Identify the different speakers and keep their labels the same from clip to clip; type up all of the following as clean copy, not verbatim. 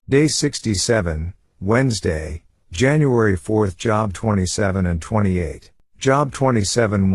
Speaker 1: Day 67, Wednesday, January 4th. Job 27 and 28. Job 27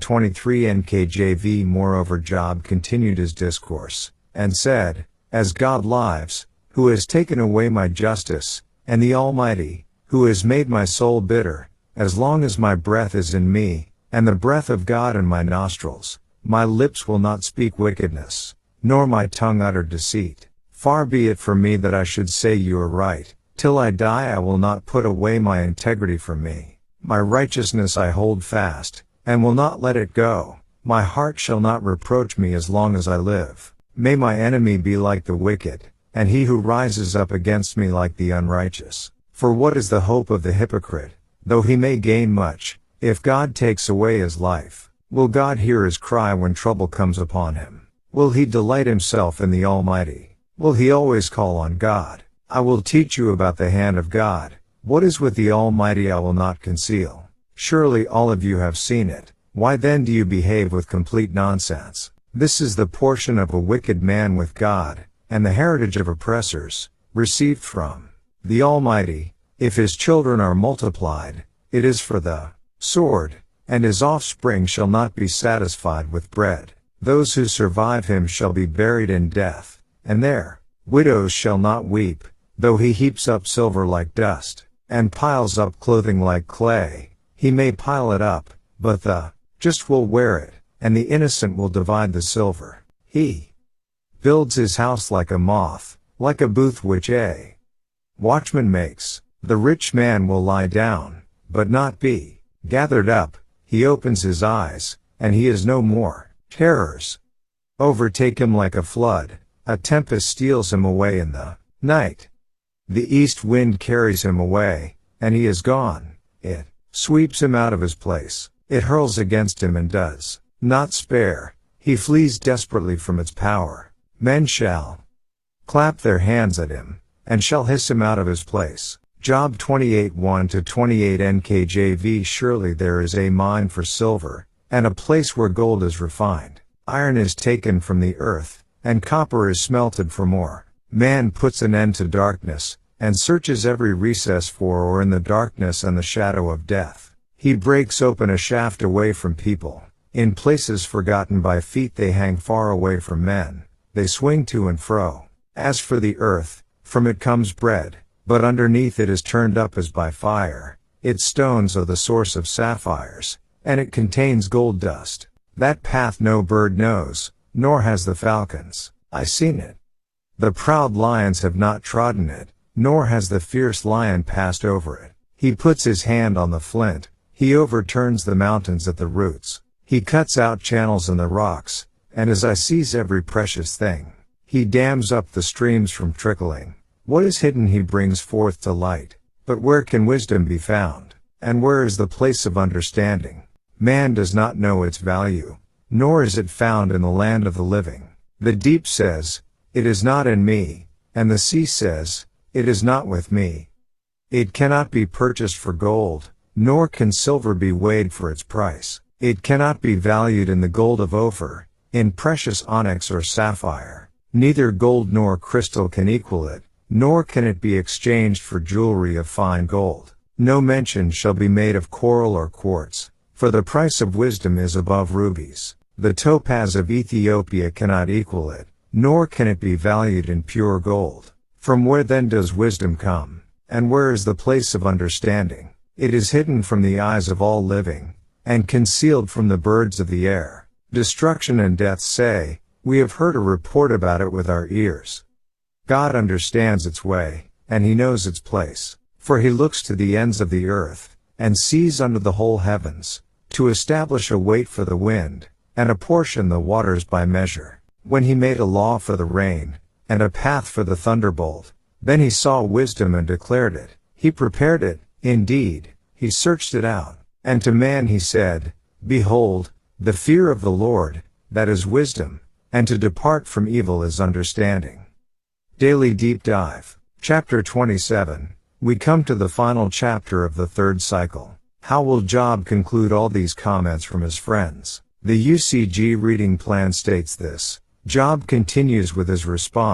Speaker 1: 1-23 NKJV. Moreover Job continued his discourse, and said, As God lives, who has taken away my justice, and the Almighty, who has made my soul bitter, as long as my breath is in me, and the breath of God in my nostrils, my lips will not speak wickedness, nor my tongue utter deceit. Far be it from me that I should say you are right. Till I die I will not put away my integrity from me. My righteousness I hold fast, and will not let it go. My heart shall not reproach me as long as I live. May my enemy be like the wicked, and he who rises up against me like the unrighteous. For what is the hope of the hypocrite, though he may gain much, if God takes away his life? Will God hear his cry when trouble comes upon him? Will he delight himself in the Almighty? Will he always call on God? I will teach you about the hand of God. What is with the Almighty I will not conceal. Surely all of you have seen it. Why then do you behave with complete nonsense? This is the portion of a wicked man with God, and the heritage of oppressors, received from the Almighty. If his children are multiplied, it is for the sword, and his offspring shall not be satisfied with bread. Those who survive him shall be buried in death, and their widows shall not weep, though he heaps up silver like dust, and piles up clothing like clay. He may pile it up, but the just will wear it, and the innocent will divide the silver. He builds his house like a moth, like a booth which a watchman makes. The rich man will lie down, but not be gathered up. He opens his eyes, and he is no more. Terrors overtake him like a flood. A tempest steals him away in the night. The east wind carries him away, and he is gone. It sweeps him out of his place. It hurls against him and does not spare. He flees desperately from its power. Men shall clap their hands at him, and shall hiss him out of his place. Job 28 1-28 NKJV. Surely there is a mine for silver, and a place where gold is refined. Iron is taken from the earth, and copper is smelted from ore. Man puts an end to darkness, and searches every recess for or in the darkness and the shadow of death. He breaks open a shaft away from people. In places forgotten by feet they hang far away from men. They swing to and fro. As for the earth, from it comes bread, but underneath it is turned up as by fire. Its stones are the source of sapphires, and it contains gold dust. That path no bird knows, nor has the falcons seen it. The proud lions have not trodden it, nor has the fierce lion passed over it. He puts his hand on the flint, he overturns the mountains at the roots. He cuts out channels in the rocks, and his eye sees every precious thing. He dams up the streams from trickling. What is hidden he brings forth to light. But where can wisdom be found? And where is the place of understanding? Man does not know its value, nor is it found in the land of the living. The deep says, It is not in me, and the sea says, It is not with me. It cannot be purchased for gold, nor can silver be weighed for its price. It cannot be valued in the gold of Ophir, in precious onyx or sapphire. Neither gold nor crystal can equal it, nor can it be exchanged for jewelry of fine gold. No mention shall be made of coral or quartz, for the price of wisdom is above rubies. The topaz of Ethiopia cannot equal it, nor can it be valued in pure gold. From where then does wisdom come? And where is the place of understanding? It is hidden from the eyes of all living, and concealed from the birds of the air. Destruction and death say, We have heard a report about it with our ears. God understands its way, and he knows its place. For he looks to the ends of the earth, and sees under the whole heavens, to establish a weight for the wind, and apportion the waters by measure. When he made a law for the rain, and a path for the thunderbolt, then he saw wisdom and declared it. He prepared it, indeed, he searched it out. And to man he said, Behold, the fear of the Lord, that is wisdom, and to depart from evil is understanding. Daily Deep Dive. Chapter 27. We come to the final chapter of the third cycle. How will Job conclude all these comments from his friends? The UCG reading plan states this. Job continues with his response,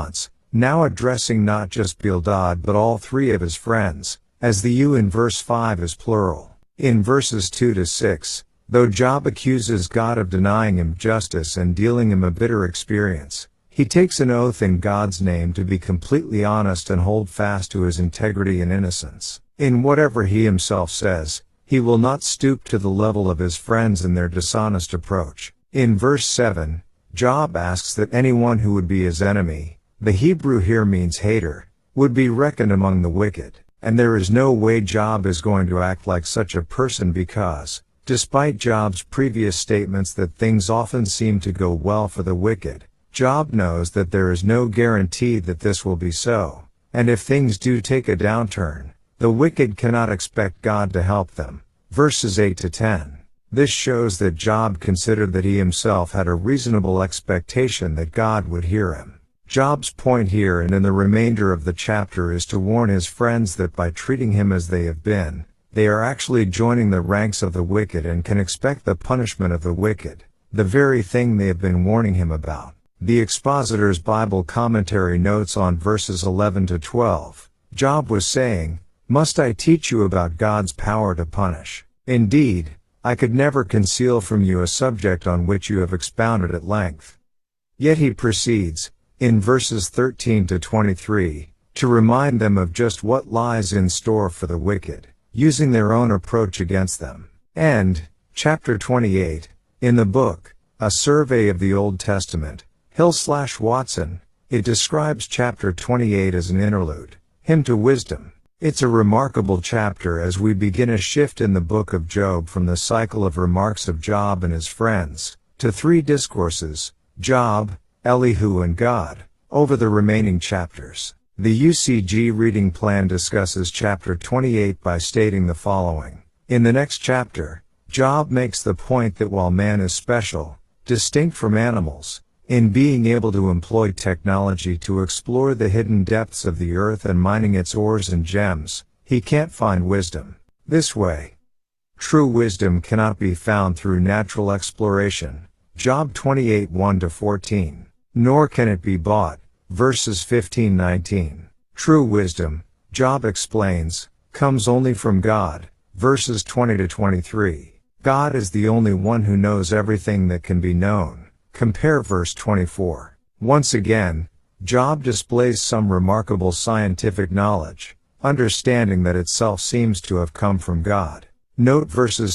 Speaker 1: now addressing not just Bildad but all three of his friends, as the you in verse 5 is plural. In verses 2 to 6, though Job accuses God of denying him justice and dealing him a bitter experience, he takes an oath in God's name to be completely honest and hold fast to his integrity and innocence. In whatever he himself says, he will not stoop to the level of his friends in their dishonest approach. In verse 7, Job asks that anyone who would be his enemy, the Hebrew here means hater, would be reckoned among the wicked, and there is no way Job is going to act like such a person because, despite Job's previous statements that things often seem to go well for the wicked, Job knows that there is no guarantee that this will be so, and if things do take a downturn, the wicked cannot expect God to help them. Verses 8 to 10. This shows that Job considered that he himself had a reasonable expectation that God would hear him. Job's point here and in the remainder of the chapter is to warn his friends that by treating him as they have been, they are actually joining the ranks of the wicked and can expect the punishment of the wicked, the very thing they have been warning him about. The Expositor's Bible Commentary notes on verses 11 to 12, Job was saying, "Must I teach you about God's power to punish? Indeed, I could never conceal from you a subject on which you have expounded at length." Yet he proceeds, in verses 13 to 23, to remind them of just what lies in store for the wicked, using their own approach against them. And, chapter 28, in the book, A Survey of the Old Testament, Hill/Watson, it describes chapter 28 as an interlude, hymn to wisdom. It's a remarkable chapter as we begin a shift in the book of Job from the cycle of remarks of Job and his friends, to three discourses, Job, Elihu and God, over the remaining chapters. The UCG reading plan discusses chapter 28 by stating the following. In the next chapter, Job makes the point that while man is special, distinct from animals, in being able to employ technology to explore the hidden depths of the earth and mining its ores and gems, he can't find wisdom this way. True wisdom cannot be found through natural exploration. Job 28 1-14. Nor can it be bought. Verses 15-19. True wisdom, Job explains, comes only from God. Verses 20-23. God is the only one who knows everything that can be known. Compare verse 24. Once again, Job displays some remarkable scientific knowledge, understanding that itself seems to have come from God. Note verses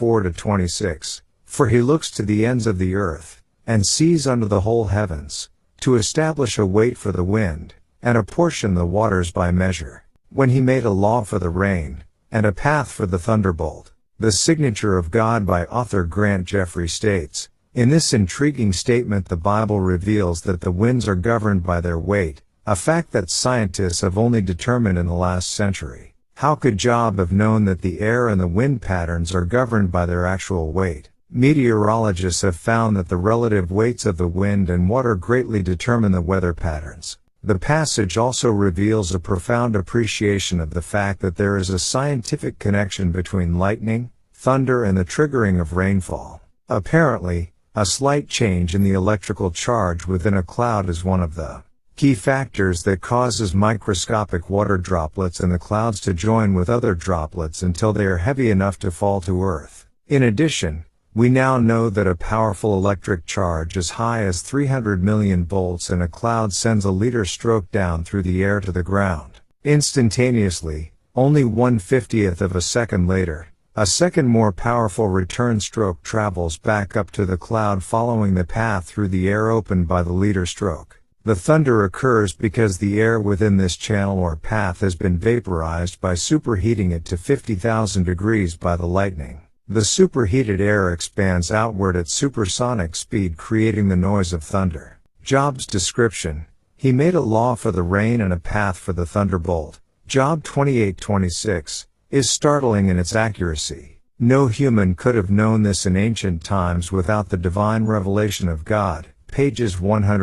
Speaker 1: 24-26. For he looks to the ends of the earth, and sees under the whole heavens, to establish a weight for the wind, and apportion the waters by measure. When he made a law for the rain, and a path for the thunderbolt. The signature of God by author Grant Jeffrey states, in this intriguing statement the Bible reveals that the winds are governed by their weight, a fact that scientists have only determined in the last century. How could Job have known that the air and the wind patterns are governed by their actual weight? Meteorologists have found that the relative weights of the wind and water greatly determine the weather patterns. The passage also reveals a profound appreciation of the fact that there is a scientific connection between lightning, thunder and the triggering of rainfall. Apparently, a slight change in the electrical charge within a cloud is one of the key factors that causes microscopic water droplets in the clouds to join with other droplets until they are heavy enough to fall to earth. In addition, we now know that a powerful electric charge as high as 300 million volts in a cloud sends a liter stroke down through the air to the ground. Instantaneously, only 1/50th of a second later, a second more powerful return stroke travels back up to the cloud following the path through the air opened by the liter stroke. The thunder occurs because the air within this channel or path has been vaporized by superheating it to 50,000 degrees by the lightning. The superheated air expands outward at supersonic speed, creating the noise of thunder. Job's description, he made a law for the rain and a path for the thunderbolt, Job 28:26, is startling in its accuracy. No human could have known this in ancient times without the divine revelation of God, pages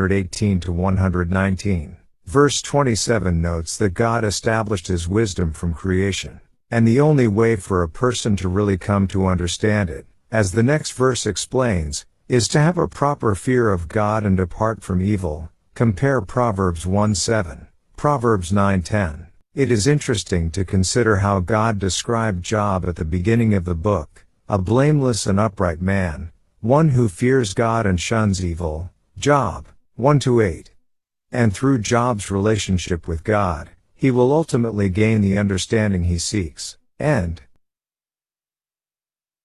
Speaker 1: 118-119. Verse 27 notes that God established his wisdom from creation. And the only way for a person to really come to understand it, as the next verse explains, is to have a proper fear of God and depart from evil. Compare Proverbs 1:7, Proverbs 9:10. It is interesting to consider how God described Job at the beginning of the book, a blameless and upright man, one who fears God and shuns evil, Job 1-8. And through Job's relationship with God, he will ultimately gain the understanding he seeks, and